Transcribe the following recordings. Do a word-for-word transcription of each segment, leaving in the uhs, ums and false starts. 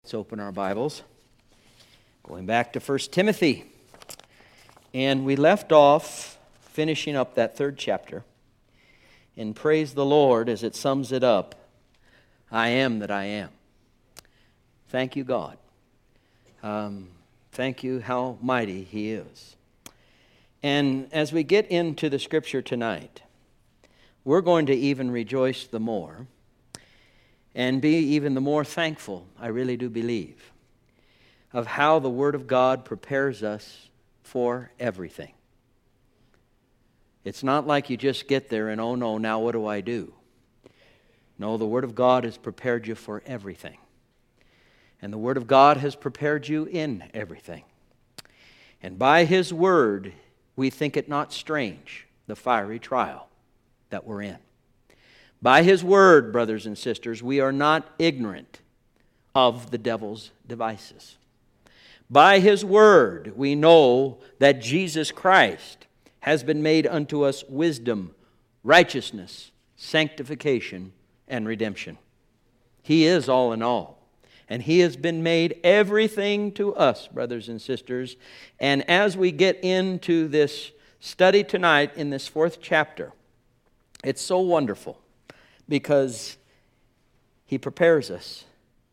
Let's open our Bibles. Going back to First Timothy. And we left off finishing up that third chapter. And praise the Lord as it sums it up. I am that I am. Thank you, God. Um, thank you how mighty He is. And as we get into the Scripture tonight, we're going to even rejoice the more and be even the more thankful, I really do believe, of how the Word of God prepares us for everything. It's not like you just get there and, oh no, now what do I do? No, the Word of God has prepared you for everything. And the Word of God has prepared you in everything. And by His Word, we think it not strange, the fiery trial that we're in. By His Word, brothers and sisters, we are not ignorant of the devil's devices. By His Word, we know that Jesus Christ has been made unto us wisdom, righteousness, sanctification, and redemption. He is all in all. And He has been made everything to us, brothers and sisters. And as we get into this study tonight in this fourth chapter, it's so wonderful because He prepares us.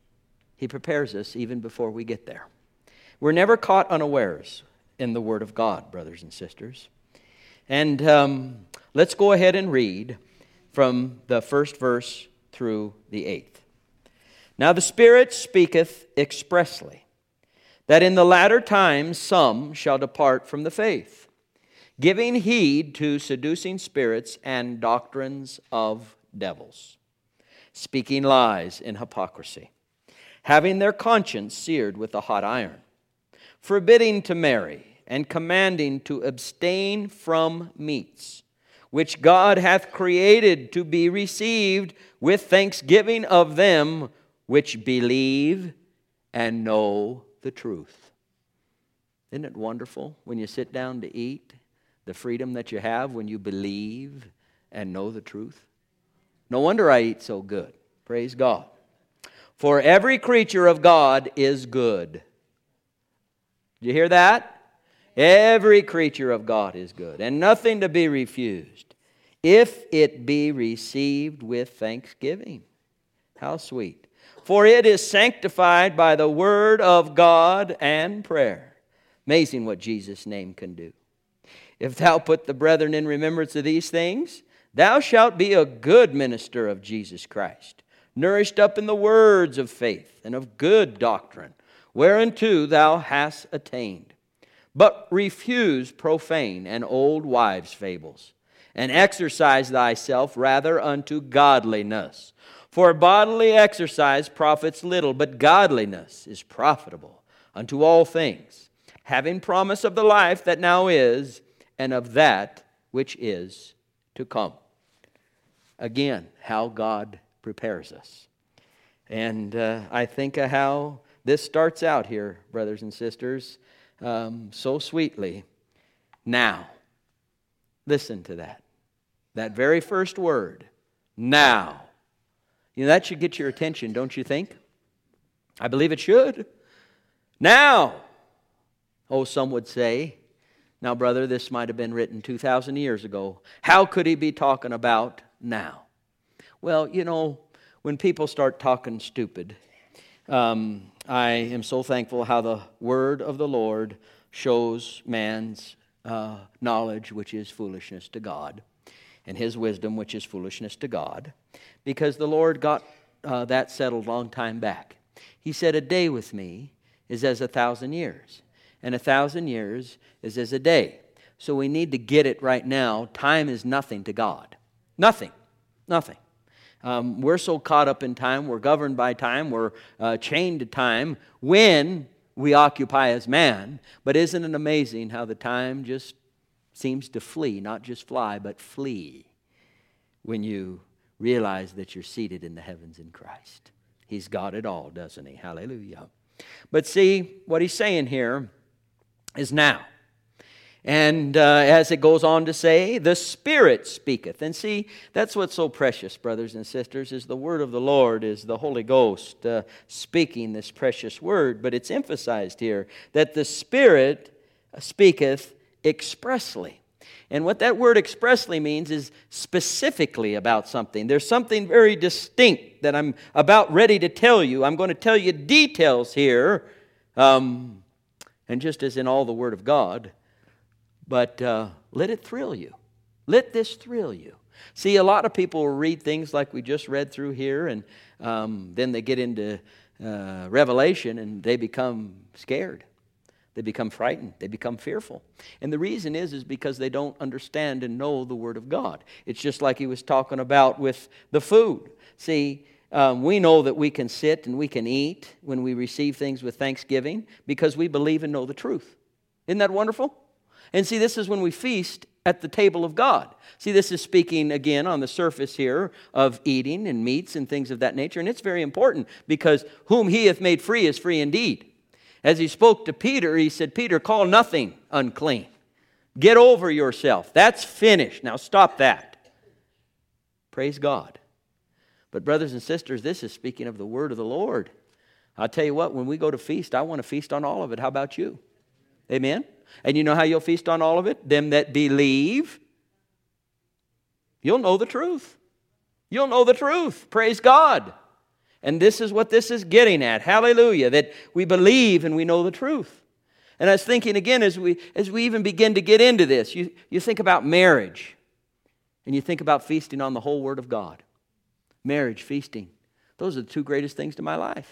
He prepares us even before we get there. We're never caught unawares in the Word of God, brothers and sisters. And um, let's go ahead and read from the first verse through the eighth. Now the Spirit speaketh expressly, that in the latter times some shall depart from the faith, giving heed to seducing spirits and doctrines of devils, speaking lies in hypocrisy, having their conscience seared with a hot iron, forbidding to marry, and commanding to abstain from meats, which God hath created to be received with thanksgiving of them which believe and know the truth. Isn't it wonderful when you sit down to eat, the freedom that you have when you believe and know the truth? No wonder I eat so good. Praise God. For every creature of God is good. Did you hear that? Every creature of God is good, and nothing to be refused, if it be received with thanksgiving. How sweet. For it is sanctified by the word of God and prayer. Amazing what Jesus' name can do. If thou put the brethren in remembrance of these things, thou shalt be a good minister of Jesus Christ, nourished up in the words of faith and of good doctrine, whereunto thou hast attained. But refuse profane and old wives' fables, and exercise thyself rather unto godliness. For bodily exercise profits little, but godliness is profitable unto all things, having promise of the life that now is, and of that which is to come. Again, how God prepares us. And uh, I think of how this starts out here, brothers and sisters, um, so sweetly. Now. Listen to that. That very first word, now. You know, that should get your attention, don't you think? I believe it should. Now. Oh, some would say, now, brother, this might have been written two thousand years ago. How could he be talking about now? Well, you know, when people start talking stupid, um, I am so thankful how the word of the Lord shows man's uh, knowledge, which is foolishness to God, and his wisdom, which is foolishness to God, because the Lord got uh, that settled a long time back. He said, a day with me is as a thousand years, and a thousand years is as a day. So we need to get it right now. Time is nothing to God. Nothing. Nothing. Um, we're so caught up in time, we're governed by time, we're uh, chained to time when we occupy as man. But isn't it amazing how the time just seems to flee, not just fly, but flee when you realize that you're seated in the heavens in Christ. He's got it all, doesn't He? Hallelujah. But see, what He's saying here is now. And uh, as it goes on to say, the Spirit speaketh. And see, that's what's so precious, brothers and sisters, is the word of the Lord, is the Holy Ghost uh, speaking this precious word. But it's emphasized here that the Spirit speaketh expressly. And what that word expressly means is specifically about something. There's something very distinct that I'm about ready to tell you. I'm going to tell you details here. Um, and just as in all the Word of God, but uh, let it thrill you. Let this thrill you. See, a lot of people will read things like we just read through here, and um, then they get into uh, Revelation and they become scared. They become frightened. They become fearful. And the reason is, is because they don't understand and know the Word of God. It's just like he was talking about with the food. See, um, we know that we can sit and we can eat when we receive things with thanksgiving because we believe and know the truth. Isn't that wonderful? And see, this is when we feast at the table of God. See, this is speaking again on the surface here of eating and meats and things of that nature. And it's very important because whom he hath made free is free indeed. As he spoke to Peter, he said, Peter, call nothing unclean. Get over yourself. That's finished. Now stop that. Praise God. But brothers and sisters, this is speaking of the word of the Lord. I'll tell you what, when we go to feast, I want to feast on all of it. How about you? Amen? And you know how you'll feast on all of it? Them that believe. You'll know the truth. You'll know the truth. Praise God. And this is what this is getting at. Hallelujah. That we believe and we know the truth. And I was thinking again as we as we even begin to get into this, you, you think about marriage. And you think about feasting on the whole Word of God. Marriage, feasting. Those are the two greatest things to my life.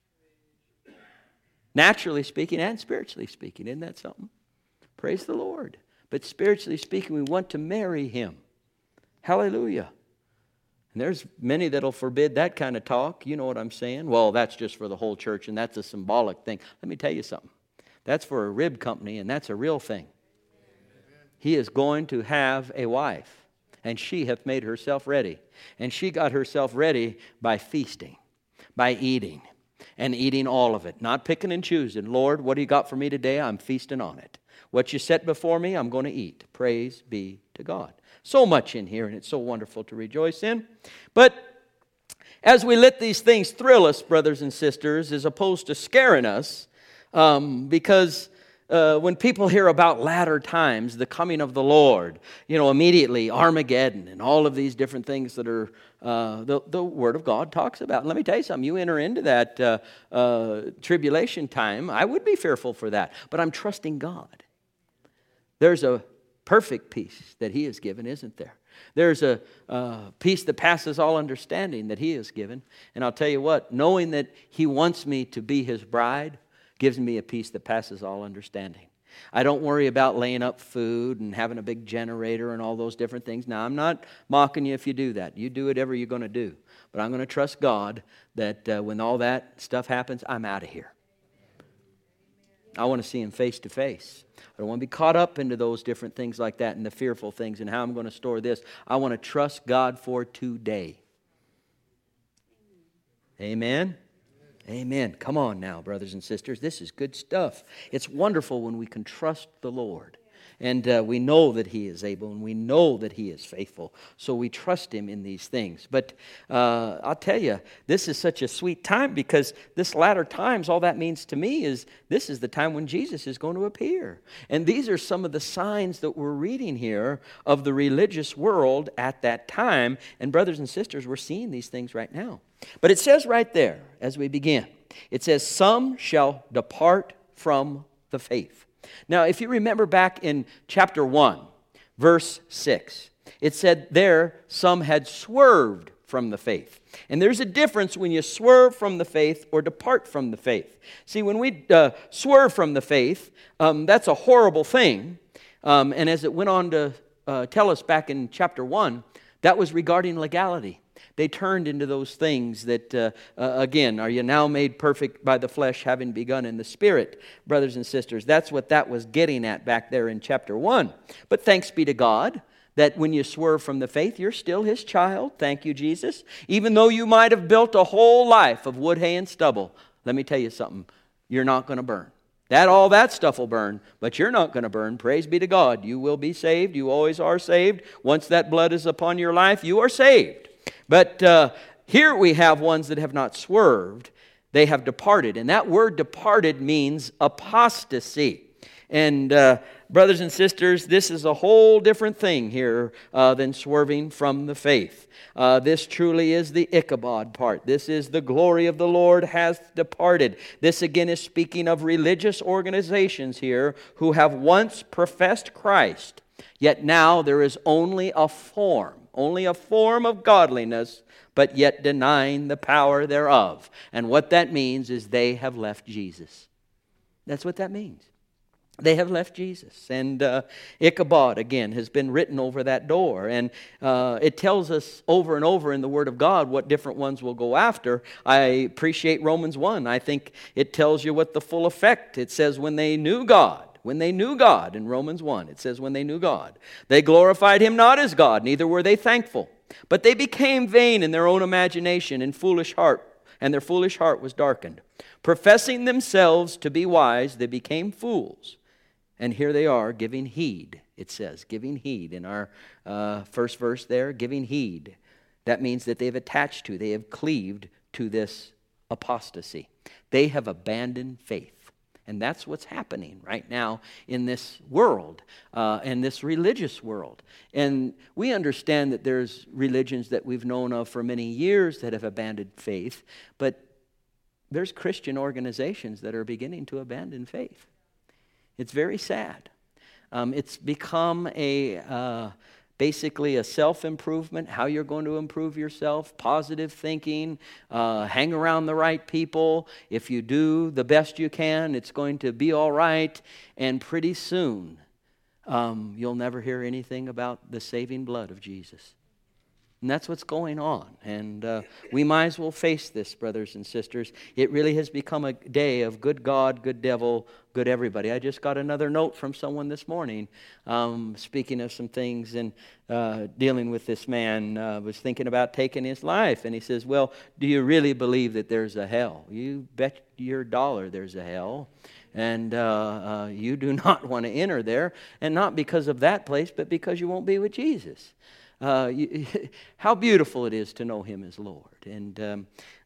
Naturally speaking and spiritually speaking. Isn't that something? Praise the Lord. But spiritually speaking, we want to marry Him. Hallelujah. And there's many that'll forbid that kind of talk. You know what I'm saying? Well, that's just for the whole church, and that's a symbolic thing. Let me tell you something. That's for a rib company, and that's a real thing. He is going to have a wife, and she hath made herself ready. And she got herself ready by feasting, by eating, and eating all of it. Not picking and choosing. Lord, what do you got for me today? I'm feasting on it. What you set before me, I'm going to eat. Praise be to God. So much in here, and it's so wonderful to rejoice in. But as we let these things thrill us, brothers and sisters, as opposed to scaring us, um, because uh, when people hear about latter times, the coming of the Lord, you know, immediately Armageddon and all of these different things that are uh, the, the Word of God talks about. And let me tell you something, you enter into that uh, uh, tribulation time, I would be fearful for that, but I'm trusting God. There's a perfect peace that He has given, isn't there? There's a uh, peace that passes all understanding that He has given. And I'll tell you what, knowing that He wants me to be His bride gives me a peace that passes all understanding. I don't worry about laying up food and having a big generator and all those different things. Now, I'm not mocking you if you do that. You do whatever you're going to do. But I'm going to trust God that uh, when all that stuff happens, I'm out of here. I want to see Him face to face. I don't want to be caught up into those different things like that and the fearful things and how I'm going to store this. I want to trust God for today. Amen? Amen. Come on now, brothers and sisters. This is good stuff. It's wonderful when we can trust the Lord. And uh, we know that He is able and we know that He is faithful. So we trust Him in these things. But uh, I'll tell you, this is such a sweet time because this latter times, all that means to me is this is the time when Jesus is going to appear. And these are some of the signs that we're reading here of the religious world at that time. And brothers and sisters, we're seeing these things right now. But it says right there, as we begin, it says, some shall depart from the faith. Now, if you remember back in chapter one, verse six, it said there, some had swerved from the faith. And there's a difference when you swerve from the faith or depart from the faith. See, when we uh, swerve from the faith, um, that's a horrible thing. Um, and as it went on to uh, tell us back in chapter one, that was regarding legality. They turned into those things that, uh, uh, again, are you now made perfect by the flesh, having begun in the Spirit, brothers and sisters? That's what that was getting at back there in chapter one. But thanks be to God that when you swerve from the faith, you're still His child. Thank you, Jesus. Even though you might have built a whole life of wood, hay, and stubble, let me tell you something. You're not going to burn. That all that stuff will burn, but you're not going to burn. Praise be to God. You will be saved. You always are saved. Once that blood is upon your life, you are saved. But uh, here we have ones that have not swerved. They have departed. And that word departed means apostasy. And uh, brothers and sisters, this is a whole different thing here uh, than swerving from the faith. Uh, this truly is the Ichabod part. This is the glory of the Lord hath departed. This again is speaking of religious organizations here who have once professed Christ, yet now there is only a form, only a form of godliness, but yet denying the power thereof. And what that means is they have left Jesus. That's what that means. They have left Jesus. And uh, Ichabod, again, has been written over that door. And uh, it tells us over and over in the Word of God what different ones will go after. I appreciate Romans one. I think it tells you what the full effect. It says when they knew God. When they knew God, in Romans one, it says when they knew God. They glorified Him not as God, neither were they thankful. But they became vain in their own imagination and foolish heart, and their foolish heart was darkened. Professing themselves to be wise, they became fools. And here they are giving heed, it says, giving heed in our uh, first verse there, giving heed. That means that they've attached to, they have cleaved to this apostasy. They have abandoned faith. And that's what's happening right now in this world, uh, in this religious world. And we understand that there's religions that we've known of for many years that have abandoned faith, but there's Christian organizations that are beginning to abandon faith. It's very sad. Um, it's become a uh, basically a self-improvement, how you're going to improve yourself, positive thinking, uh, hang around the right people. If you do the best you can, it's going to be all right. And pretty soon, um, you'll never hear anything about the saving blood of Jesus. And that's what's going on. And uh, we might as well face this, brothers and sisters. It really has become a day of good God, good devil, good everybody. I just got another note from someone this morning, um, speaking of some things and uh, dealing with this man. Uh, was thinking about taking his life. And he says, well, do you really believe that there's a hell? You bet your dollar there's a hell. And uh, uh, you do not want to enter there. And not because of that place, but because you won't be with Jesus. Uh, you, how beautiful it is to know Him as Lord. And um,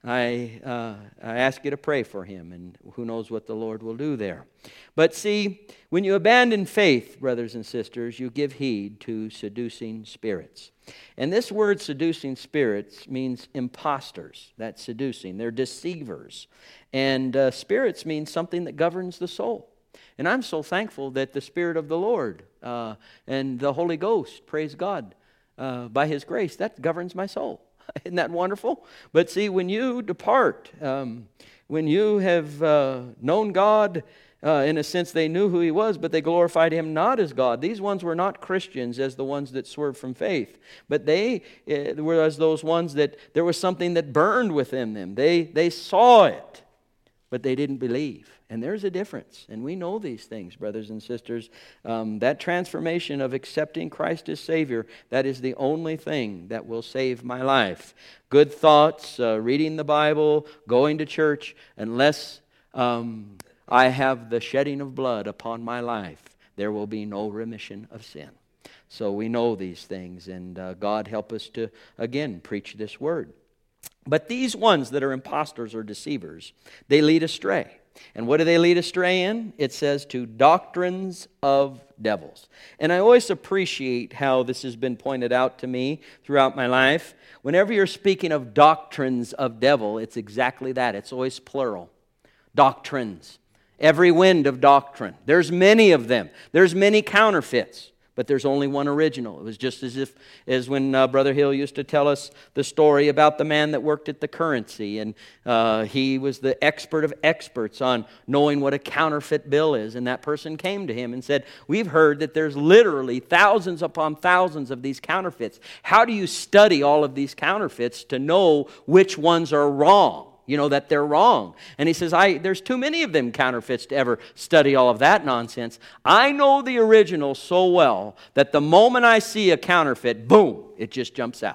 I, uh, I ask you to pray for him, and who knows what the Lord will do there. But see, when you abandon faith, brothers and sisters, you give heed to seducing spirits. And this word seducing spirits means imposters. That's seducing. They're deceivers. And uh, spirits means something that governs the soul. And I'm so thankful that the Spirit of the Lord uh, and the Holy Ghost, praise God, Uh, by His grace, that governs my soul. Isn't that wonderful? But see, when you depart, um, when you have uh, known God, uh, in a sense they knew who He was, but they glorified Him not as God. These ones were not Christians as the ones that swerved from faith. But they uh, were as those ones that there was something that burned within them. They, they saw it, but they didn't believe. And there's a difference. And we know these things, brothers and sisters. Um, that transformation of accepting Christ as Savior, that is the only thing that will save my life. Good thoughts, uh, reading the Bible, going to church, unless um, I have the shedding of blood upon my life, there will be no remission of sin. So we know these things, and uh, God help us to, again, preach this word. But these ones that are impostors or deceivers, they lead astray. And what do they lead astray in? It says to doctrines of devils. And I always appreciate how this has been pointed out to me throughout my life. Whenever you're speaking of doctrines of devil, it's exactly that. It's always plural. Doctrines. Every wind of doctrine. There's many of them. There's many counterfeits. But there's only one original. It was just as if, as when uh, Brother Hill used to tell us the story about the man that worked at the currency. And uh, he was the expert of experts on knowing what a counterfeit bill is. And that person came to him and said, we've heard that there's literally thousands upon thousands of these counterfeits. How do you study all of these counterfeits to know which ones are wrong? You know, that they're wrong. And he says, I there's too many of them counterfeits to ever study all of that nonsense. I know the original so well that the moment I see a counterfeit, boom, it just jumps out.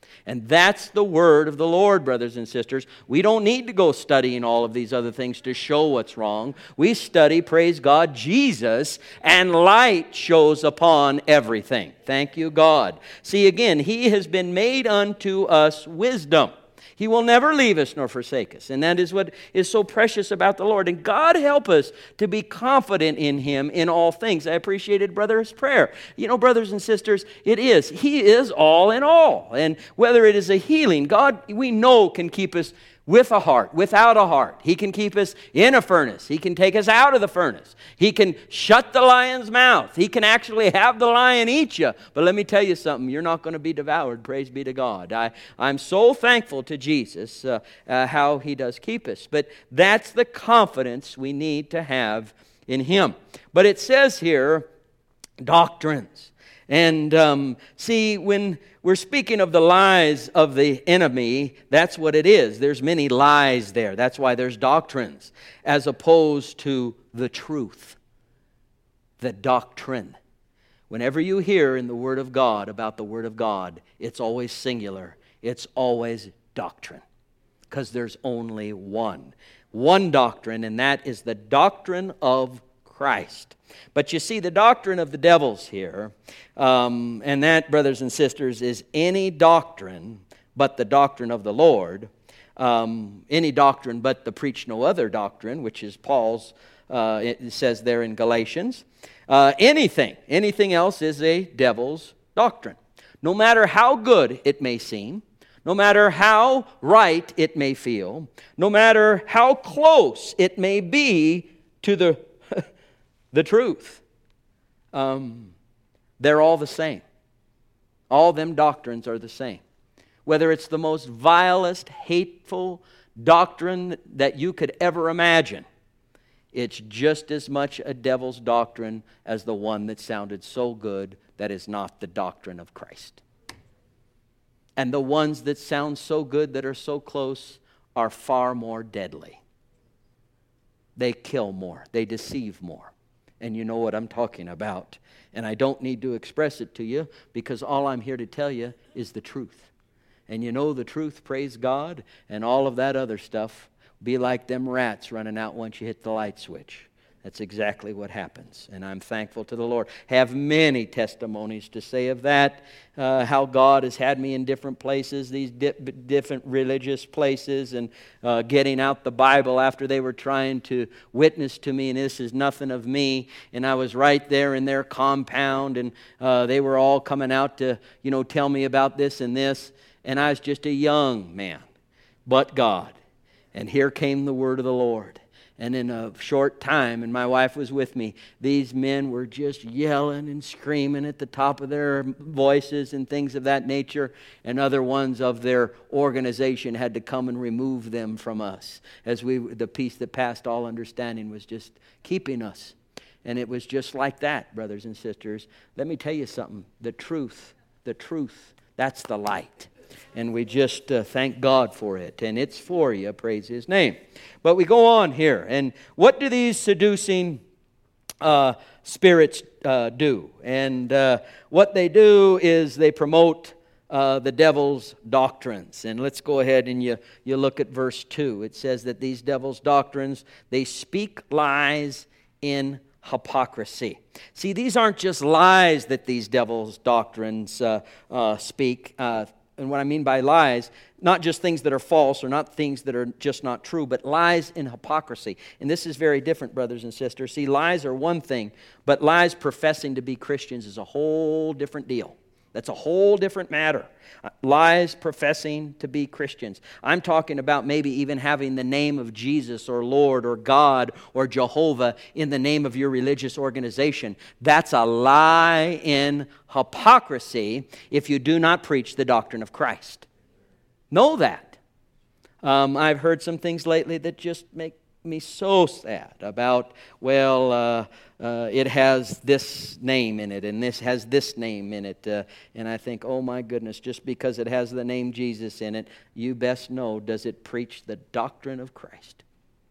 And that's the word of the Lord, brothers and sisters. We don't need to go studying all of these other things to show what's wrong. We study, praise God, Jesus, and light shows upon everything. Thank you, God. See, again, He has been made unto us wisdom. He will never leave us nor forsake us. And that is what is so precious about the Lord. And God help us to be confident in Him in all things. I appreciated Brother's prayer. You know, brothers and sisters, it is. He is all in all. And whether it is a healing, God, we know, can keep us with a heart, without a heart. He can keep us in a furnace. He can take us out of the furnace. He can shut the lion's mouth. He can actually have the lion eat you. But let me tell you something. You're not going to be devoured. Praise be to God. I, I'm so thankful to Jesus uh, uh, how He does keep us. But that's the confidence we need to have in Him. But it says here, doctrines. And um, see, when we're speaking of the lies of the enemy, that's what it is. There's many lies there. That's why there's doctrines, as opposed to the truth, the doctrine. Whenever you hear in the Word of God about the Word of God, it's always singular. It's always doctrine, because there's only one. One doctrine, and that is the doctrine of Christ. But you see, the doctrine of the devils here, um, and that, brothers and sisters, is any doctrine but the doctrine of the Lord, um, any doctrine but the preach no other doctrine, which is Paul's, uh, it says there in Galatians. Uh, anything, anything else is a devil's doctrine. No matter how good it may seem, no matter how right it may feel, no matter how close it may be to the The truth. Um, they're all the same. All them doctrines are the same. Whether it's the most vilest, hateful doctrine that you could ever imagine, it's just as much a devil's doctrine as the one that sounded so good that is not the doctrine of Christ. And the ones that sound so good that are so close are far more deadly. They kill more. They deceive more. And you know what I'm talking about. And I don't need to express it to you, because all I'm here to tell you is the truth. And you know the truth, praise God, and all of that other stuff be like them rats running out once you hit the light switch. That's exactly what happens. And I'm thankful to the Lord. Have many testimonies to say of that. Uh, how God has had me in different places, these di- different religious places, and uh, getting out the Bible after they were trying to witness to me, and this is nothing of me. And I was right there in their compound, and uh, they were all coming out to, you know, tell me about this and this. And I was just a young man, but God. And here came the word of the Lord. And in a short time, and my wife was with me, these men were just yelling and screaming at the top of their voices and things of that nature. And other ones of their organization had to come and remove them from us, as we, the peace that passed all understanding was just keeping us. And it was just like that, brothers and sisters. Let me tell you something. The truth, the truth, that's the light. And we just uh, thank God for it. And it's for you, praise His name. But we go on here. And what do these seducing uh, spirits uh, do? And uh, what they do is they promote uh, the devil's doctrines. And let's go ahead and you, you look at verse two. It says that these devil's doctrines, they speak lies in hypocrisy. See, these aren't just lies that these devil's doctrines uh, uh, speak. Uh, And what I mean by lies, not just things that are false or not things that are just not true, but lies in hypocrisy. And this is very different, brothers and sisters. See, lies are one thing, but lies professing to be Christians is a whole different deal. That's a whole different matter. Lies professing to be Christians. I'm talking about maybe even having the name of Jesus or Lord or God or Jehovah in the name of your religious organization. That's a lie in hypocrisy if you do not preach the doctrine of Christ. Know that. Um, I've heard some things lately that just make me so sad about, well, uh, uh, it has this name in it, and this has this name in it. Uh, and I think, oh my goodness, just because it has the name Jesus in it, you best know, does it preach the doctrine of Christ?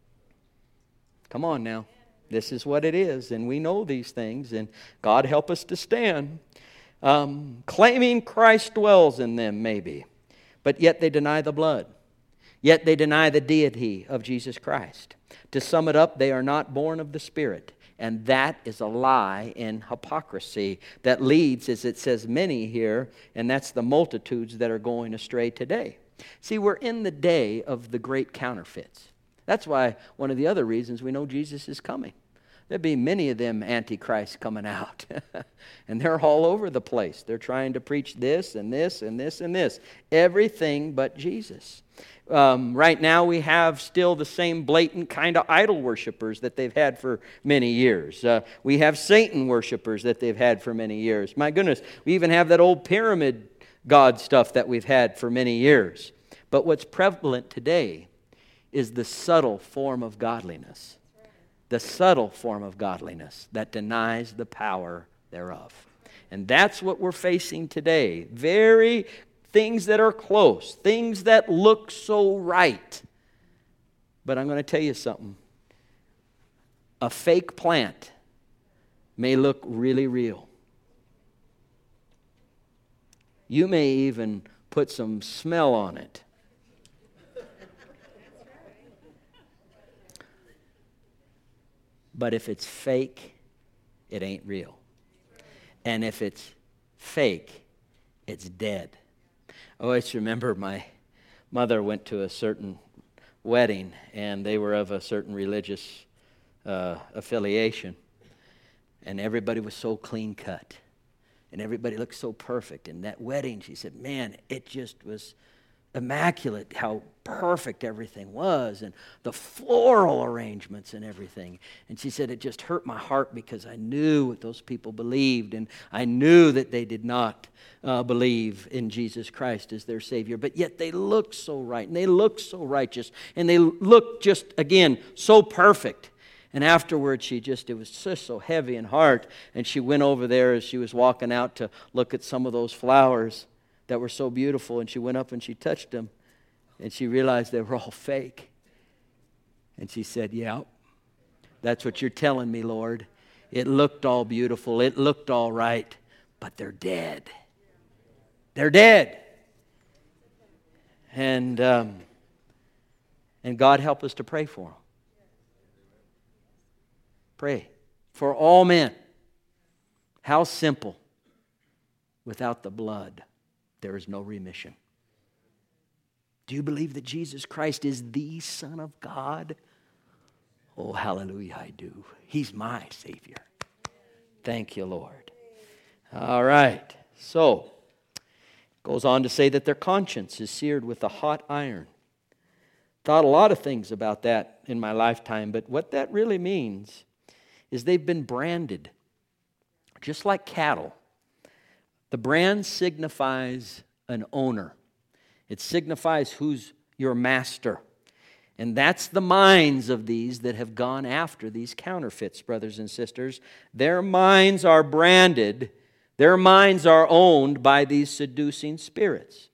Come on now. This is what it is, and we know these things, and God help us to stand. Um, claiming Christ dwells in them, maybe. but yet they deny the blood. Yet they deny the deity of Jesus Christ. To sum it up, they are not born of the Spirit. And that is a lie in hypocrisy that leads, as it says, many here, and that's the multitudes that are going astray today. See, we're in the day of the great counterfeits. That's why one of the other reasons we know Jesus is coming. There'll be many of them antichrists coming out. And they're all over the place. They're trying to preach this and this and this and this. Everything but Jesus. Um, right now we have still the same blatant kind of idol worshipers that they've had for many years. Uh, we have Satan worshipers that they've had for many years. My goodness, we even have that old pyramid god stuff that we've had for many years. But what's prevalent today is the subtle form of godliness. The subtle form of godliness that denies the power thereof. And that's what we're facing today. Very things that are close, things that look so right. But I'm going to tell you something. A fake plant may look really real. You may even put some smell on it. But if it's fake, it ain't real. And if it's fake, it's dead. I always remember my mother went to a certain wedding, and they were of a certain religious uh, affiliation. And everybody was so clean cut. And everybody looked so perfect. And that wedding, she said, man, it just was immaculate how perfect everything was, and the floral arrangements and everything. And she said it just hurt my heart because I knew what those people believed, and I knew that they did not uh, believe in Jesus Christ as their Savior, but yet they looked so right, and they looked so righteous, and they looked just, again, so perfect. And afterwards, she just, it was just so heavy in heart, and she went over there as she was walking out to look at some of those flowers that were so beautiful, and she went up and she touched them, and she realized they were all fake. And she said, yeah, that's what you're telling me, Lord. It looked all beautiful, it looked all right, but they're dead. They're dead. And, um, and God help us to pray for them. Pray for all men. How simple. Without the blood, there is no remission. Do you believe that Jesus Christ is the Son of God? Oh, hallelujah, I do. He's my Savior. Thank you, Lord. All right. So, goes on to say that their conscience is seared with a hot iron. Thought a lot of things about that in my lifetime, but what that really means is they've been branded, just like cattle. The brand signifies an owner. It signifies who's your master. And that's the minds of these that have gone after these counterfeits, brothers and sisters. Their minds are branded. Their minds are owned by these seducing spirits.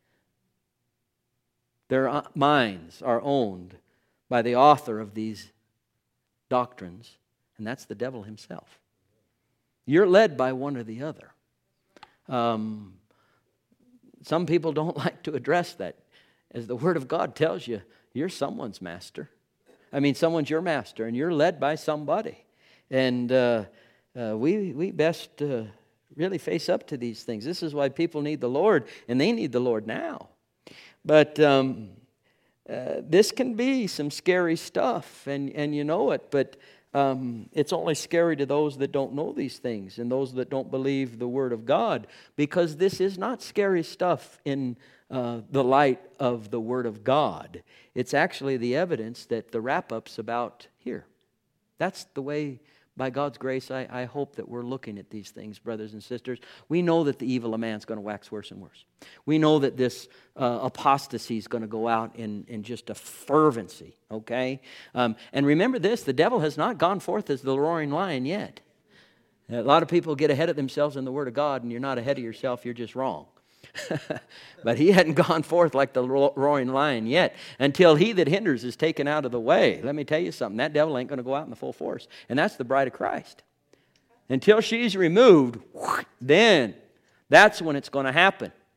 Their minds are owned by the author of these doctrines, and that's the devil himself. You're led by one or the other. Um, some people don't like to address that. As the Word of God tells you, you're someone's master. I mean, someone's your master, and you're led by somebody. And uh, uh, we we best uh, really face up to these things. This is why people need the Lord, and they need the Lord now. But um, uh, this can be some scary stuff, and, and you know it, but Um, it's only scary to those that don't know these things and those that don't believe the Word of God, because this is not scary stuff in uh, the light of the Word of God. It's actually the evidence that the wrap-up's about here. That's the way, by God's grace, I, I hope that we're looking at these things, brothers and sisters. We know that the evil of man is going to wax worse and worse. We know that this uh, apostasy is going to go out in, in just a fervency, okay? Um, and remember this, the devil has not gone forth as the roaring lion yet. A lot of people get ahead of themselves in the Word of God, and you're not ahead of yourself, you're just wrong. But he hadn't gone forth like the roaring lion yet, until he that hinders is taken out of the way. Let me tell you something, that devil ain't going to go out in the full force. And that's the bride of Christ. Until she's removed, then that's when it's going to happen.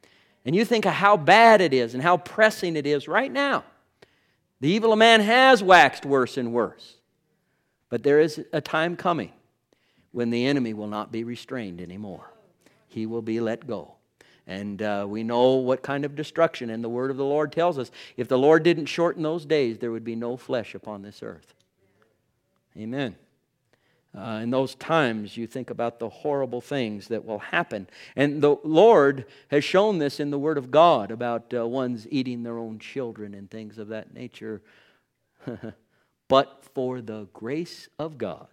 And you think of how bad it is and how pressing it is right now. The evil of man has waxed worse and worse. But there is a time coming when the enemy will not be restrained anymore. He will be let go. And uh, we know what kind of destruction, and the word of the Lord tells us, if the Lord didn't shorten those days, there would be no flesh upon this earth. Amen. Uh, in those times, you think about the horrible things that will happen. And the Lord has shown this in the Word of God about uh, ones eating their own children and things of that nature. But for the grace of God.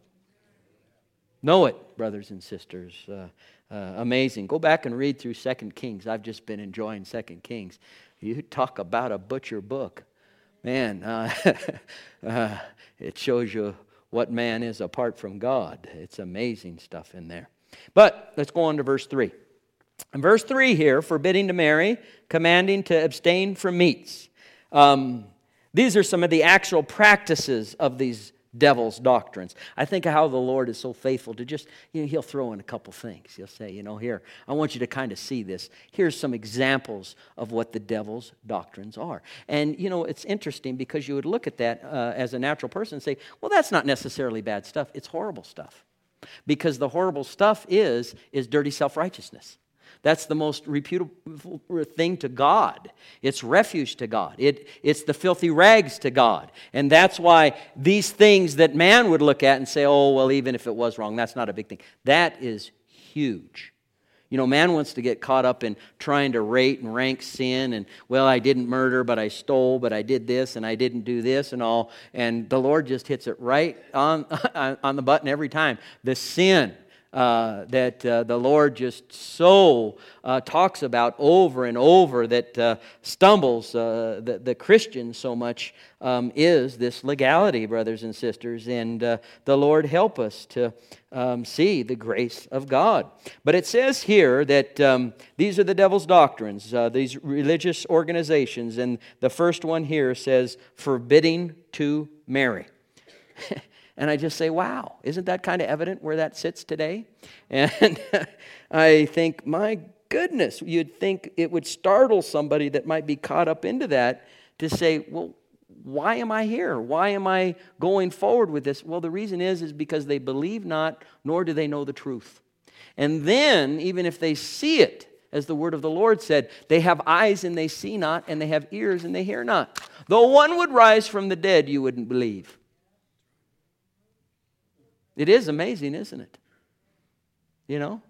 Know it, brothers and sisters. Uh, uh, amazing. Go back and read through Second Kings. I've just been enjoying Second Kings. You talk about a butcher book. Man, uh, uh, it shows you what man is apart from God. It's amazing stuff in there. But let's go on to verse three. In verse three here, forbidding to marry, commanding to abstain from meats. Um, these are some of the actual practices of these devil's doctrines. I think of how the Lord is so faithful to just, you know, He'll throw in a couple things. He'll say, you know, here, I want you to kind of see this. Here's some examples of what the devil's doctrines are. And, you know, it's interesting because you would look at that uh, as a natural person and say, well, that's not necessarily bad stuff. It's horrible stuff. Because the horrible stuff is, is dirty self-righteousness. That's the most reputable thing to God. It's refuge to God. It, it's the filthy rags to God. And that's why these things that man would look at and say, oh, well, even if it was wrong, that's not a big thing. That is huge. You know, man wants to get caught up in trying to rate and rank sin and, well, I didn't murder, but I stole, but I did this, and I didn't do this and all. And the Lord just hits it right on, on the button every time. The sin Uh, that uh, the Lord just so uh, talks about over and over that uh, stumbles uh, the, the Christian so much um, is this legality, brothers and sisters. And uh, the Lord help us to um, see the grace of God. But it says here that um, these are the devil's doctrines, uh, these religious organizations. And the first one here says, forbidding to marry. And I just say, wow, isn't that kind of evident where that sits today? And I think, my goodness, you'd think it would startle somebody that might be caught up into that to say, well, why am I here? Why am I going forward with this? Well, the reason is, is because they believe not, nor do they know the truth. And then, even if they see it, as the word of the Lord said, they have eyes and they see not, and they have ears and they hear not. Though one would rise from the dead, you wouldn't believe. It is amazing, isn't it? You know?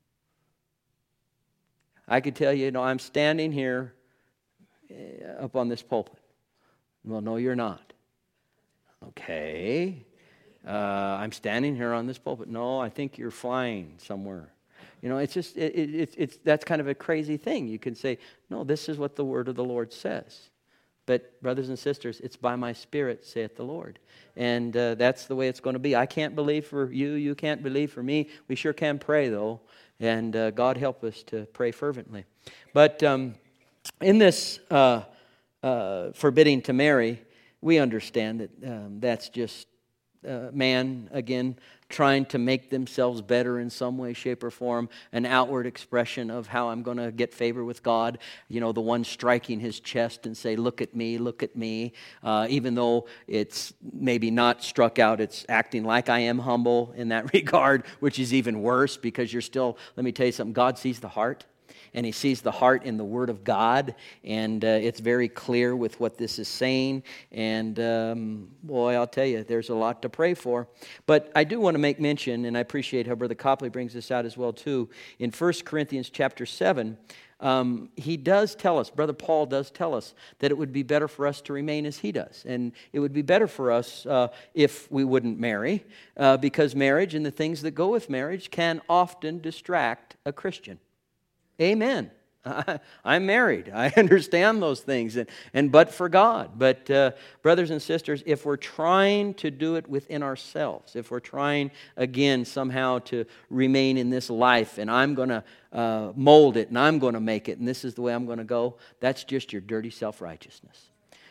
I could tell you, you know, I'm standing here up on this pulpit. Well, no, you're not. Okay. Uh, I'm standing here on this pulpit. No, I think you're flying somewhere. You know, it's just, it, it, it's, it's that's kind of a crazy thing. You can say, no, this is what the word of the Lord says. But, brothers and sisters, it's by my Spirit, saith the Lord. And uh, that's the way it's going to be. I can't believe for you. You can't believe for me. We sure can pray, though. And uh, God help us to pray fervently. But um, in this uh, uh, forbidding to marry, we understand that um, that's just uh, man, again, trying to make themselves better in some way, shape, or form, an outward expression of how I'm going to get favor with God. You know, the one striking his chest and say, look at me, look at me. Uh, even though it's maybe not struck out, it's acting like I am humble in that regard, which is even worse because you're still, let me tell you something, God sees the heart. And He sees the heart in the Word of God. And uh, it's very clear with what this is saying. And um, boy, I'll tell you, there's a lot to pray for. But I do want to make mention, and I appreciate how Brother Copley brings this out as well too. In First Corinthians chapter seven, um, he does tell us, Brother Paul does tell us, that it would be better for us to remain as he does. And it would be better for us uh, if we wouldn't marry. Uh, because marriage and the things that go with marriage can often distract a Christian. Amen. I, I'm married. I understand those things. And, and but for God. But uh, brothers and sisters, if we're trying to do it within ourselves, if we're trying, again, somehow to remain in this life, and I'm going to uh, mold it, and I'm going to make it, and this is the way I'm going to go, that's just your dirty self-righteousness.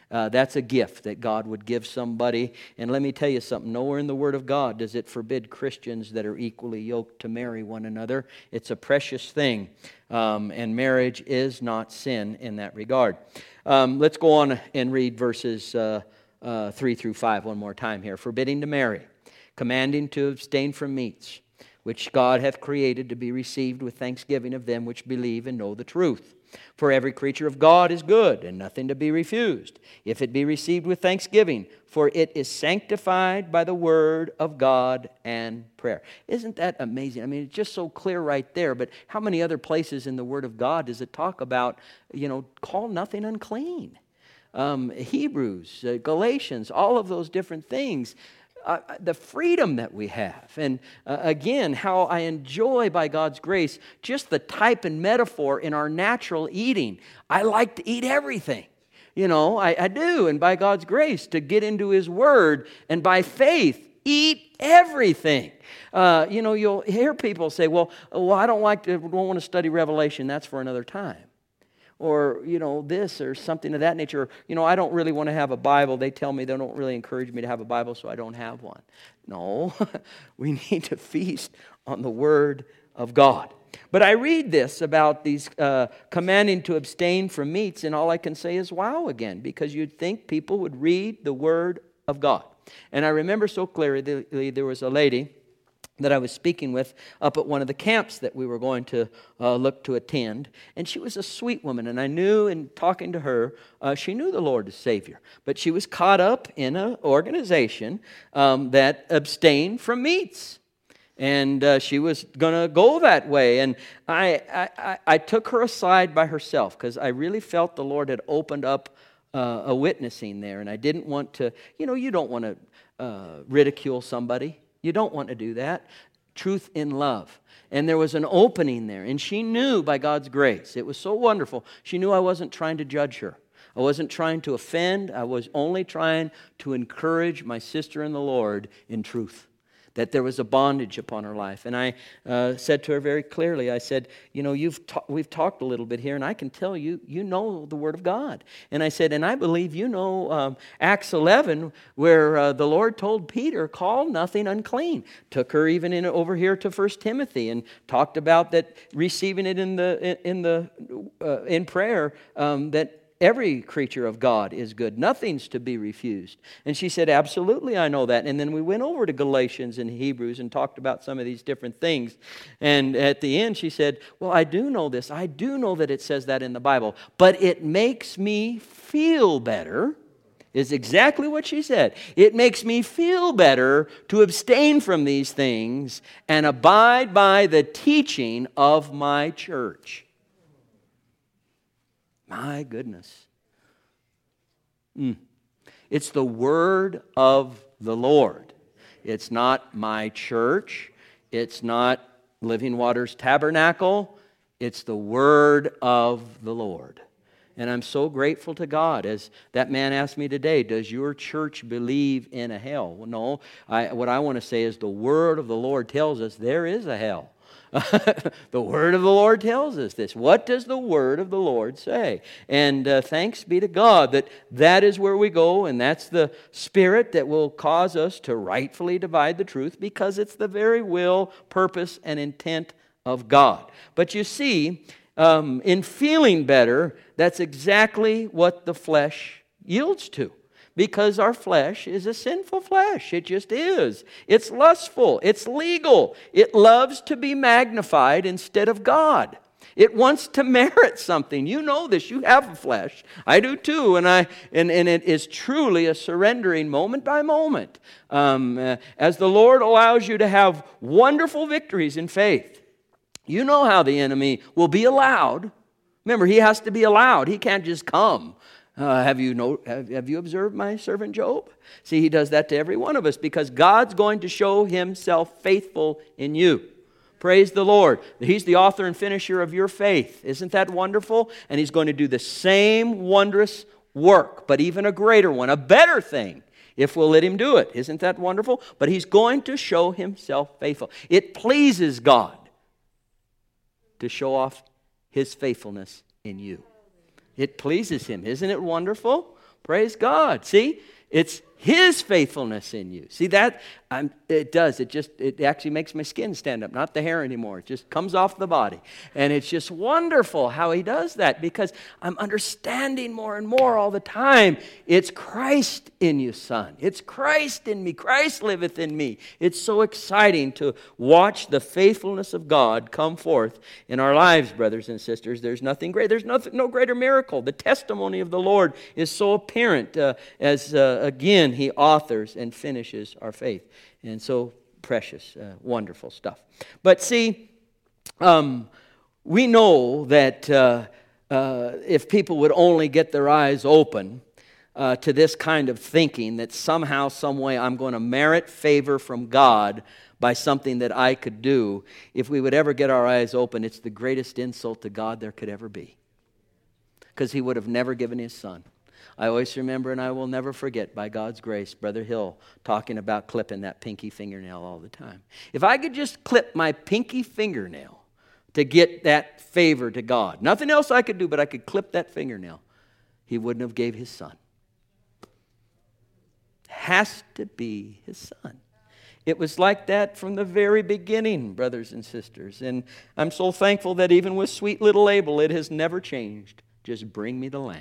Uh, that's a gift that God would give somebody. And let me tell you something. Nowhere in the Word of God does it forbid Christians that are equally yoked to marry one another. It's a precious thing. Um, and marriage is not sin in that regard. Um, let's go on and read verses uh, uh, three through five one more time here. Forbidding to marry, commanding to abstain from meats, which God hath created to be received with thanksgiving of them which believe and know the truth. For every creature of God is good, and nothing to be refused, if it be received with thanksgiving, for it is sanctified by the word of God and prayer. Isn't that amazing? I mean, it's just so clear right there, but how many other places in the Word of God does it talk about, you know, call nothing unclean? Um, Hebrews, uh, Galatians, all of those different things. Uh, the freedom that we have. And uh, again, how I enjoy by God's grace just the type and metaphor in our natural eating. I like to eat everything. You know, I, I do. And by God's grace to get into His Word and by faith eat everything. Uh, you know, you'll hear people say, well, well, I don't like to, don't want to study Revelation. That's for another time. Or, you know, this or something of that nature. You know, I don't really want to have a Bible. They tell me they don't really encourage me to have a Bible, so I don't have one. No, we need to feast on the Word of God. But I read this about these uh, commanding to abstain from meats, and all I can say is wow again, because you'd think people would read the Word of God. And I remember so clearly there was a lady that I was speaking with up at one of the camps that we were going to uh, look to attend. And she was a sweet woman. And I knew in talking to her, uh, she knew the Lord as Savior. But she was caught up in an organization um, that abstained from meats. And uh, she was going to go that way. And I, I, I took her aside by herself because I really felt the Lord had opened up uh, a witnessing there. And I didn't want to, you know, you don't want to uh, ridicule somebody. You don't want to do that. Truth in love. And there was an opening there. And she knew by God's grace. It was so wonderful. She knew I wasn't trying to judge her. I wasn't trying to offend. I was only trying to encourage my sister in the Lord in truth. That there was a bondage upon her life. And I uh, said to her very clearly, I said, you know, you've ta- we've talked a little bit here, and I can tell you, you know the Word of God. And I said, and I believe you know um, Acts eleven, where uh, the Lord told Peter, call nothing unclean. Took her even in over here to First Timothy and talked about that receiving it in the in the uh, in prayer um, that. Every creature of God is good. Nothing's to be refused. And she said, absolutely, I know that. And then we went over to Galatians and Hebrews and talked about some of these different things. And at the end, she said, well, I do know this. I do know that it says that in the Bible. But it makes me feel better, is exactly what she said. It makes me feel better to abstain from these things and abide by the teaching of my church. My goodness. Mm. It's the word of the Lord. It's not my church. It's not Living Waters Tabernacle. It's the word of the Lord. And I'm so grateful to God. As that man asked me today, does your church believe in a hell? Well, no. I, what I want to say is the word of the Lord tells us there is a hell. The word of the Lord tells us this. What does the word of the Lord say? And uh, thanks be to God that that is where we go, and that's the Spirit that will cause us to rightfully divide the truth, because it's the very will, purpose, and intent of God. But you see, um, in feeling better, that's exactly what the flesh yields to. Because our flesh is a sinful flesh. It just is. It's lustful. It's legal. It loves to be magnified instead of God. It wants to merit something. You know this. You have a flesh. I do too. And I and, and it is truly a surrendering moment by moment. Um, uh, as the Lord allows you to have wonderful victories in faith, you know how the enemy will be allowed. Remember, he has to be allowed. He can't just come. Uh, have you know, have, have you observed my servant Job? See, he does that to every one of us because God's going to show himself faithful in you. Praise the Lord. He's the author and finisher of your faith. Isn't that wonderful? And he's going to do the same wondrous work, but even a greater one, a better thing, if we'll let him do it. Isn't that wonderful? But he's going to show himself faithful. It pleases God to show off his faithfulness in you. It pleases him. Isn't it wonderful? Praise God. See, it's His faithfulness in you. See that? I'm, it does. It just, it actually makes my skin stand up. Not the hair anymore. It just comes off the body. And it's just wonderful how He does that, because I'm understanding more and more all the time. It's Christ in you, son. It's Christ in me. Christ liveth in me. It's so exciting to watch the faithfulness of God come forth in our lives, brothers and sisters. There's nothing great. There's nothing, no greater miracle. The testimony of the Lord is so apparent uh, as, uh, again, He authors and finishes our faith. And so precious, uh, wonderful stuff. But see, um, we know that uh, uh, if people would only get their eyes open uh, to this kind of thinking, that somehow, some way, I'm going to merit favor from God by something that I could do, if we would ever get our eyes open, it's the greatest insult to God there could ever be. Because He would have never given His Son. I always remember, and I will never forget, by God's grace, Brother Hill talking about clipping that pinky fingernail all the time. If I could just clip my pinky fingernail to get that favor to God, nothing else I could do, but I could clip that fingernail, He wouldn't have gave His Son. Has to be His Son. It was like that from the very beginning, brothers and sisters. And I'm so thankful that even with sweet little Abel, it has never changed. Just bring me the lamb.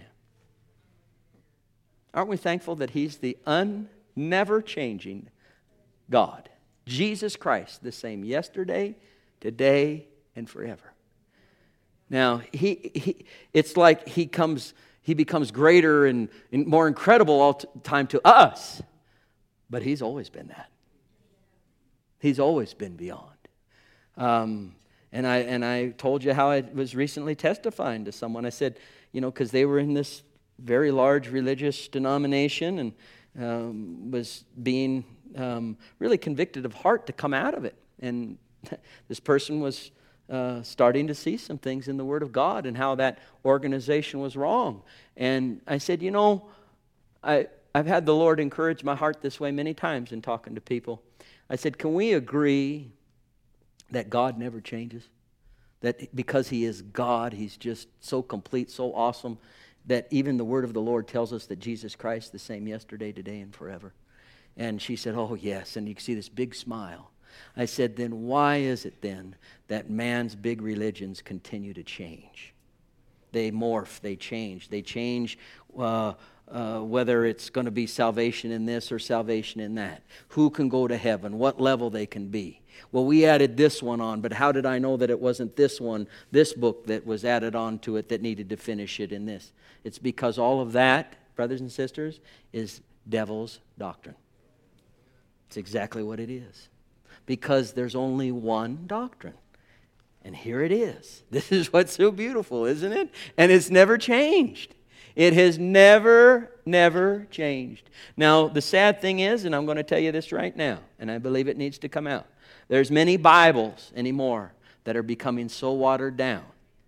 Aren't we thankful that He's the un, never changing God? Jesus Christ, the same yesterday, today, and forever. Now, he, he it's like He comes, He becomes greater and, and more incredible all the time to us. But He's always been that. He's always been beyond. Um, and I and I told you how I was recently testifying to someone. I said, you know, because they were in this very large religious denomination and um, was being um, really convicted of heart to come out of it. And this person was uh, starting to see some things in the Word of God and how that organization was wrong. And I said, you know, I, I've had the Lord encourage my heart this way many times in talking to people. I said, can we agree that God never changes? That because He is God, He's just so complete, so awesome, that even the word of the Lord tells us that Jesus Christ is the same yesterday, today, and forever. And she said, oh, yes. And you can see this big smile. I said, then why is it then that man's big religions continue to change? They morph, they change. They change uh, uh, whether it's going to be salvation in this or salvation in that. Who can go to heaven? What level they can be? Well, we added this one on, but how did I know that it wasn't this one, this book that was added on to it that needed to finish it in this? It's because all of that, brothers and sisters, is devil's doctrine. It's exactly what it is. Because there's only one doctrine. And here it is. This is what's so beautiful, isn't it? And it's never changed. It has never, never changed. Now, the sad thing is, and I'm going to tell you this right now, and I believe it needs to come out. There's many Bibles anymore that are becoming so watered down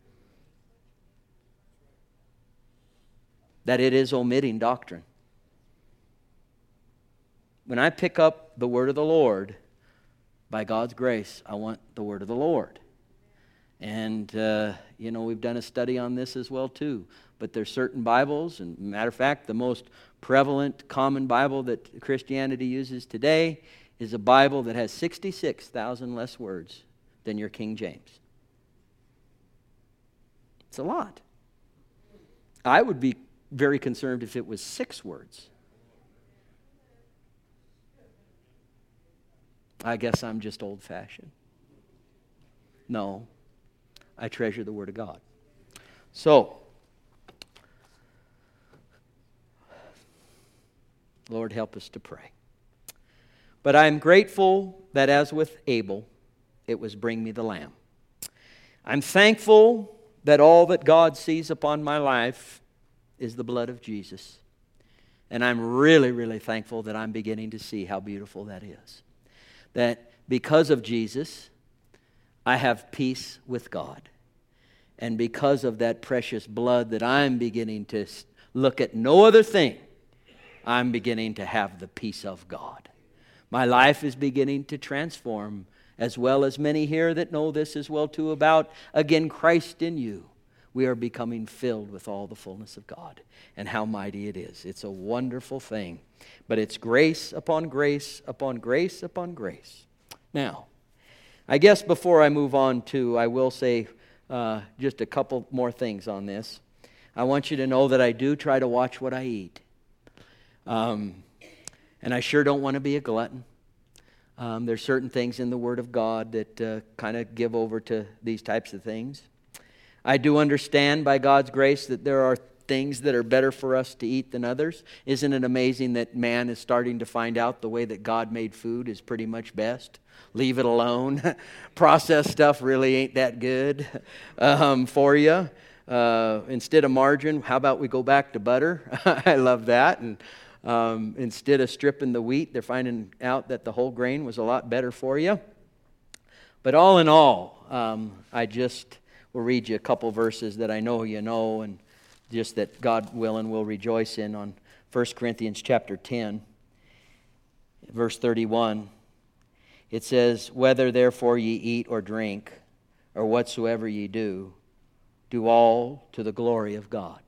that it is omitting doctrine. When I pick up the word of the Lord, by God's grace, I want the word of the Lord. And, uh, you know, we've done a study on this as well, too. But there's certain Bibles, and matter of fact, the most prevalent common Bible that Christianity uses today is a Bible that has sixty-six thousand less words than your King James. It's a lot. I would be very concerned if it was six words. I guess I'm just old-fashioned. No, I treasure the Word of God. So, Lord, help us to pray. But I'm grateful that as with Abel, it was bring me the lamb. I'm thankful that all that God sees upon my life is the blood of Jesus. And I'm really, really thankful that I'm beginning to see how beautiful that is. That because of Jesus, I have peace with God. And because of that precious blood that I'm beginning to look at no other thing, I'm beginning to have the peace of God. My life is beginning to transform, as well as many here that know this as well too about, again, Christ in you. we are becoming filled with all the fullness of God. And how mighty it is. It's a wonderful thing. But it's grace upon grace upon grace upon grace. Now, I guess before I move on to, I will say uh, just a couple more things on this. I want you to know that I do try to watch what I eat. Um, and I sure don't want to be a glutton. Um, there's certain things in the Word of God that uh, kind of give over to these types of things. I do understand by God's grace that there are things that are better for us to eat than others. Isn't it amazing that man is starting to find out the way that God made food is pretty much best? Leave it alone. Processed stuff really ain't that good um, for you. Uh, instead of margarine, how about we go back to butter? I love that. And um, instead of stripping the wheat, they're finding out that the whole grain was a lot better for you. But all in all, um, I just will read you a couple verses that I know you know, and just that God willing will rejoice in on First Corinthians chapter ten, verse thirty-one. It says, "Whether therefore ye eat or drink, or whatsoever ye do, do all to the glory of God."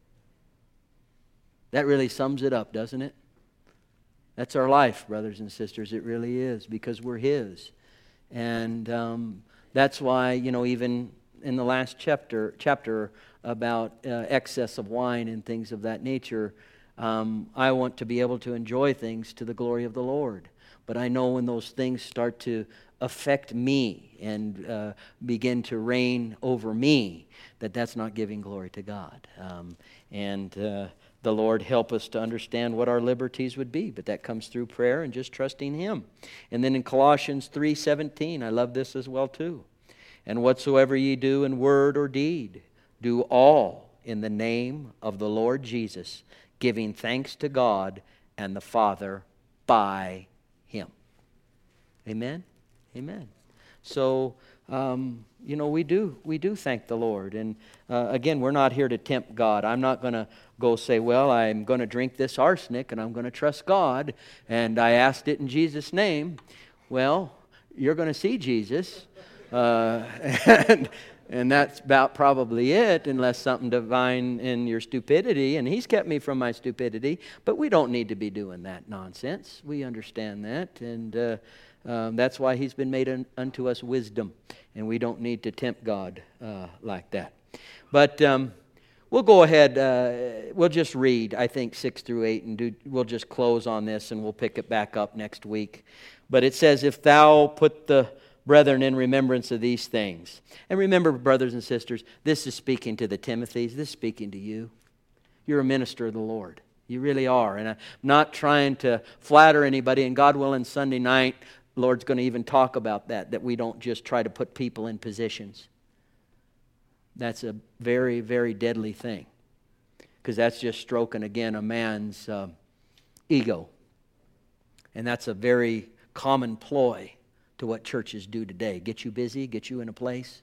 That really sums it up, doesn't it? That's our life, brothers and sisters. It really is, because we're His. And um, that's why, you know, even in the last chapter chapter about uh, excess of wine and things of that nature, um, I want to be able to enjoy things to the glory of the Lord. But I know when those things start to affect me and uh, begin to reign over me, that that's not giving glory to God. Um, and uh, the Lord help us to understand what our liberties would be. But that comes through prayer and just trusting Him. And then in Colossians three seventeen, I love this as well too. "And whatsoever ye do in word or deed, do all in the name of the Lord Jesus, giving thanks to God and the Father by Him." Amen? Amen. So, um, you know, we do we do thank the Lord. And uh, again, we're not here to tempt God. I'm not going to go say, well, I'm going to drink this arsenic and I'm going to trust God, and I asked it in Jesus' name. Well, you're going to see Jesus. Uh, and, and that's about probably it, unless something divine in your stupidity, and He's kept me from my stupidity. But we don't need to be doing that nonsense. We understand that, and uh, um, that's why He's been made un- unto us wisdom, and we don't need to tempt God uh, like that. But um, we'll go ahead. Uh, we'll just read, I think, six through eight, and do, we'll just close on this, and we'll pick it back up next week. But it says, "If thou put the brethren in remembrance of these things." And remember, brothers and sisters, this is speaking to the Timothys. This is speaking to you. You're a minister of the Lord. You really are. And I'm not trying to flatter anybody. And God willing, Sunday night, the Lord's going to even talk about that, that we don't just try to put people in positions. That's a very, very deadly thing. Because that's just stroking, again, a man's uh, ego. And that's a very common ploy to what churches do today. Get you busy, get you in a place.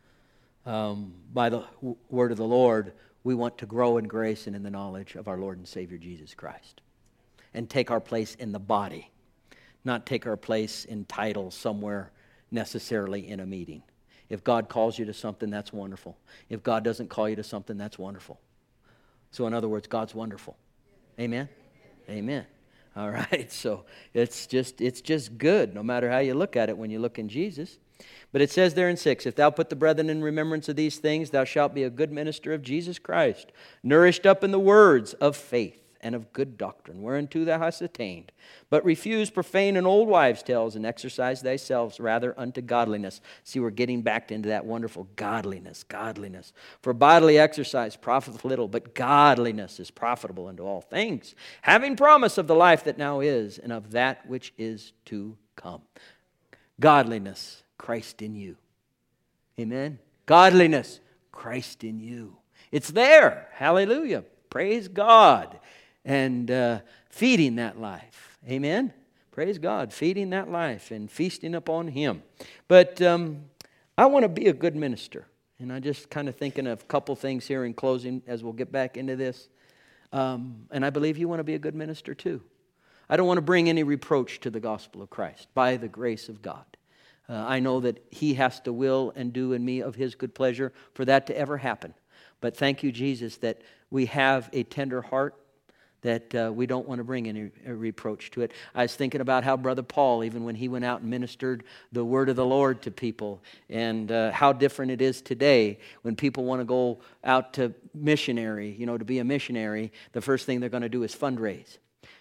Um, by the w- word of the Lord, we want to grow in grace and in the knowledge of our Lord and Savior Jesus Christ. And take our place in the body. Not take our place in titles somewhere necessarily in a meeting. If God calls you to something, that's wonderful. If God doesn't call you to something, that's wonderful. So in other words, God's wonderful. Amen? Amen. All right, so it's just it's just good, no matter how you look at it when you look in Jesus. But it says there in six, "If thou put the brethren in remembrance of these things, thou shalt be a good minister of Jesus Christ, nourished up in the words of faith and of good doctrine, whereunto thou hast attained. But refuse profane and old wives' tales, and exercise thyself rather unto godliness." See, we're getting back into that wonderful godliness, godliness. "For bodily exercise profiteth little, but godliness is profitable unto all things, having promise of the life that now is, and of that which is to come." Godliness, Christ in you. Amen? Godliness, Christ in you. It's there. Hallelujah. Praise God. And uh, feeding that life. Amen? Praise God. Feeding that life and feasting upon Him. But um, I want to be a good minister. And I'm just kind of thinking of a couple things here in closing as we'll get back into this. Um, and I believe you want to be a good minister too. I don't want to bring any reproach to the gospel of Christ by the grace of God. Uh, I know that He has to will and do in me of His good pleasure for that to ever happen. But thank you, Jesus, that we have a tender heart, that uh, we don't want to bring any reproach to it. I was thinking about how Brother Paul, even when he went out and ministered the word of the Lord to people, and uh, how different it is today when people want to go out to missionary, you know, to be a missionary, the first thing they're going to do is fundraise.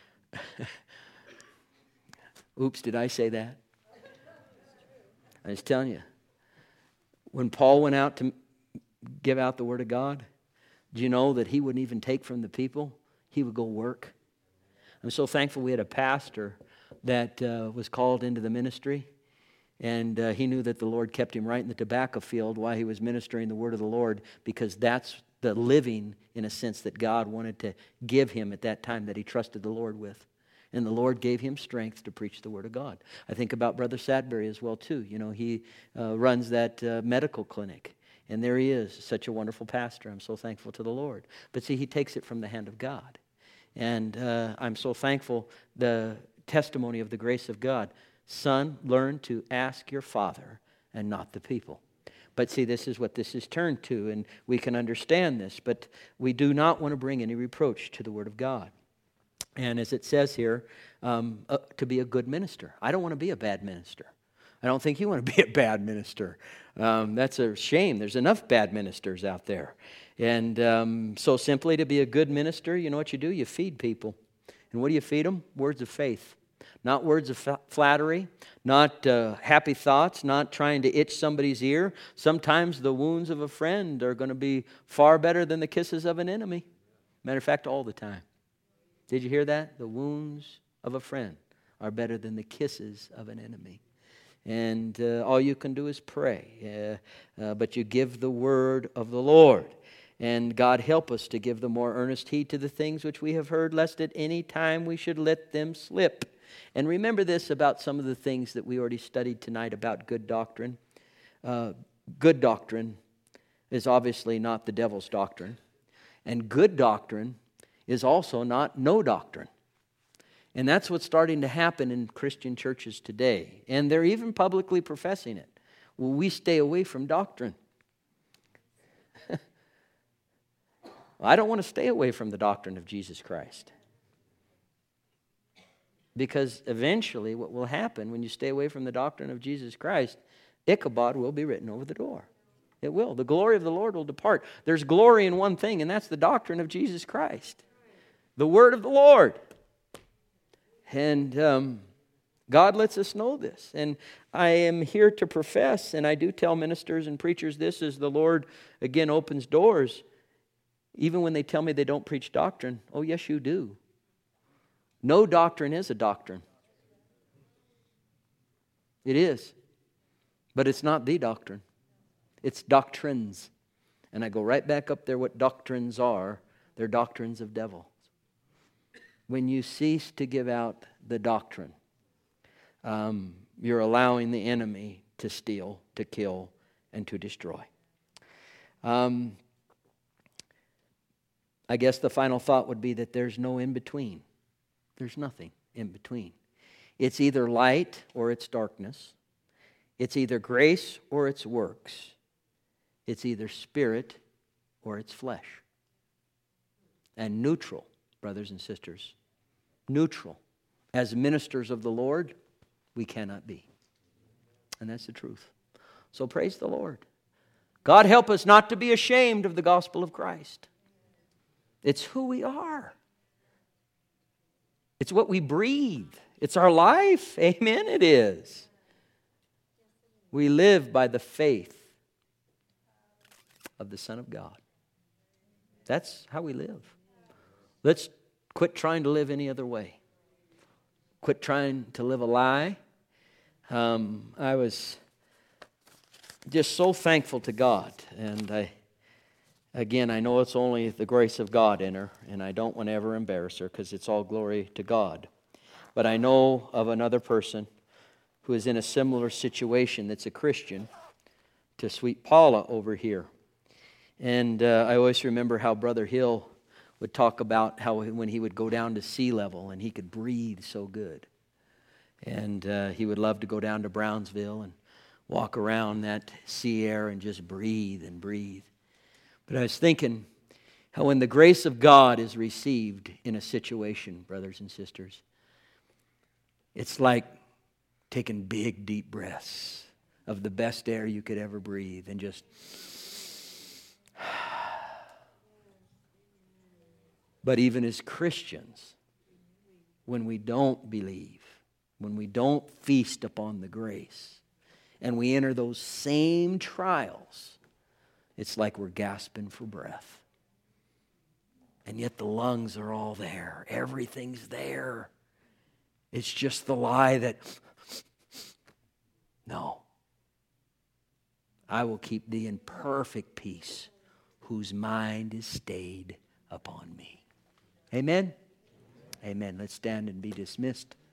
Oops, did I say that? I was telling you. When Paul went out to give out the word of God, do you know that he wouldn't even take from the people? He would go work. I'm so thankful we had a pastor that uh, was called into the ministry, and uh, he knew that the Lord kept him right in the tobacco field while he was ministering the word of the Lord, because that's the living, in a sense, that God wanted to give him at that time, that he trusted the Lord with. And the Lord gave him strength to preach the word of God. I think about Brother Sadbury as well, too. You know, he uh, runs that uh, medical clinic. And there he is, such a wonderful pastor. I'm so thankful to the Lord. But see, he takes it from the hand of God. And uh, I'm so thankful, the testimony of the grace of God. Son, learn to ask your Father and not the people. But see, this is what this is turned to, and we can understand this. But we do not want to bring any reproach to the Word of God. And as it says here, um, uh, to be a good minister. I don't want to be a bad minister. I don't think you want to be a bad minister. Um, that's a shame. There's enough bad ministers out there. And um, so simply to be a good minister, you know what you do? You feed people. And what do you feed them? Words of faith. Not words of f- flattery, not uh, happy thoughts, not trying to itch somebody's ear. Sometimes the wounds of a friend are going to be far better than the kisses of an enemy. Matter of fact, all the time. Did you hear that? The wounds of a friend are better than the kisses of an enemy. And uh, all you can do is pray. Uh, uh, but you give the word of the Lord. And God help us to give the more earnest heed to the things which we have heard, lest at any time we should let them slip. And remember this about some of the things that we already studied tonight about good doctrine. Uh, good doctrine is obviously not the devil's doctrine. And good doctrine is also not no doctrine. And that's what's starting to happen in Christian churches today. And they're even publicly professing it. Well, we stay away from doctrine. Well, I don't want to stay away from the doctrine of Jesus Christ. Because eventually what will happen when you stay away from the doctrine of Jesus Christ, Ichabod will be written over the door. It will. The glory of the Lord will depart. There's glory in one thing, and that's the doctrine of Jesus Christ. The word of the Lord. And um, God lets us know this. And I am here to profess, and I do tell ministers and preachers this as the Lord again opens doors. Even when they tell me they don't preach doctrine, oh yes you do. No doctrine is a doctrine. It is. But it's not the doctrine. It's doctrines. And I go right back up there what doctrines are. They're doctrines of devils. When you cease to give out the doctrine, um, you're allowing the enemy to steal, to kill, and to destroy. Um, I guess the final thought would be that there's no in-between. There's nothing in between. It's either light or it's darkness. It's either grace or it's works. It's either spirit or it's flesh. And neutral, brothers and sisters, neutral. As ministers of the Lord, we cannot be. And that's the truth. So praise the Lord. God help us not to be ashamed of the gospel of Christ. It's who we are. It's what we breathe. It's our life. Amen, it is. We live by the faith of the Son of God. That's how we live. Let's quit trying to live any other way. Quit trying to live a lie. Um, I was just so thankful to God. And I, again, I know it's only the grace of God in her, and I don't want to ever embarrass her because it's all glory to God. But I know of another person who is in a similar situation that's a Christian to sweet Paula over here. And uh, I always remember how Brother Hill would talk about how when he would go down to sea level and he could breathe so good. And uh, he would love to go down to Brownsville and walk around that sea air and just breathe and breathe. But I was thinking how when the grace of God is received in a situation, brothers and sisters, it's like taking big, deep breaths of the best air you could ever breathe and just... But even as Christians, when we don't believe, when we don't feast upon the grace, and we enter those same trials, it's like we're gasping for breath. And yet the lungs are all there. Everything's there. It's just the lie that, no, I will keep thee in perfect peace, whose mind is stayed upon me. Amen? Amen. Let's stand and be dismissed.